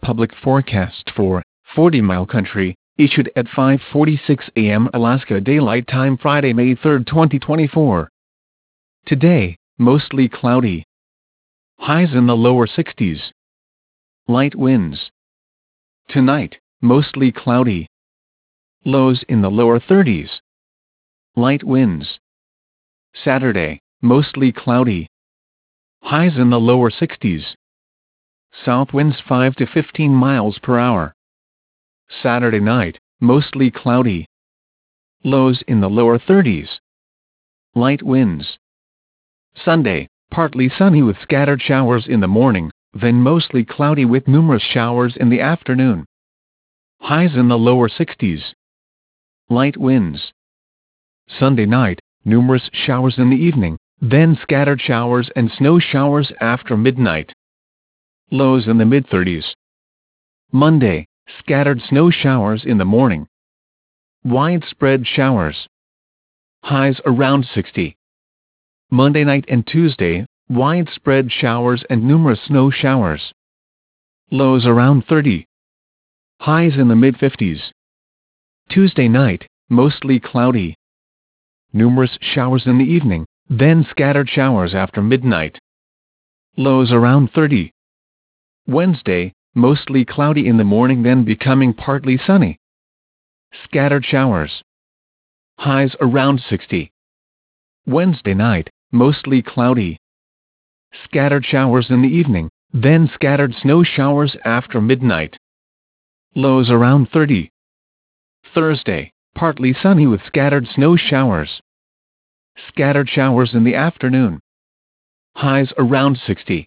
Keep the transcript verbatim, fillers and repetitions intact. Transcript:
Public forecast for forty mile Country, issued at five forty-six a m Alaska Daylight Time Friday, May third, twenty twenty-four. Today, mostly cloudy. Highs in the lower sixties. Light winds. Tonight, mostly cloudy. Lows in the lower thirties. Light winds. Saturday, mostly cloudy. Highs in the lower sixties. South winds five to fifteen miles per hour. Saturday night, mostly cloudy. Lows in the lower thirties. Light winds. Sunday, partly sunny with scattered showers in the morning, then mostly cloudy with numerous showers in the afternoon. Highs in the lower sixties. Light winds. Sunday night, numerous showers in the evening, then scattered showers and snow showers after midnight. Lows in the mid thirties. Monday, scattered snow showers in the morning. Widespread showers. Highs around sixty. Monday night and Tuesday, widespread showers and numerous snow showers. Lows around thirty. Highs in the mid fifties. Tuesday night, mostly cloudy. Numerous showers in the evening, then scattered showers after midnight. Lows around thirty. Wednesday, mostly cloudy in the morning, then becoming partly sunny. Scattered showers. Highs around sixty. Wednesday night, mostly cloudy. Scattered showers in the evening, then scattered snow showers after midnight. Lows around thirty. Thursday, partly sunny with scattered snow showers. Scattered showers in the afternoon. Highs around sixty.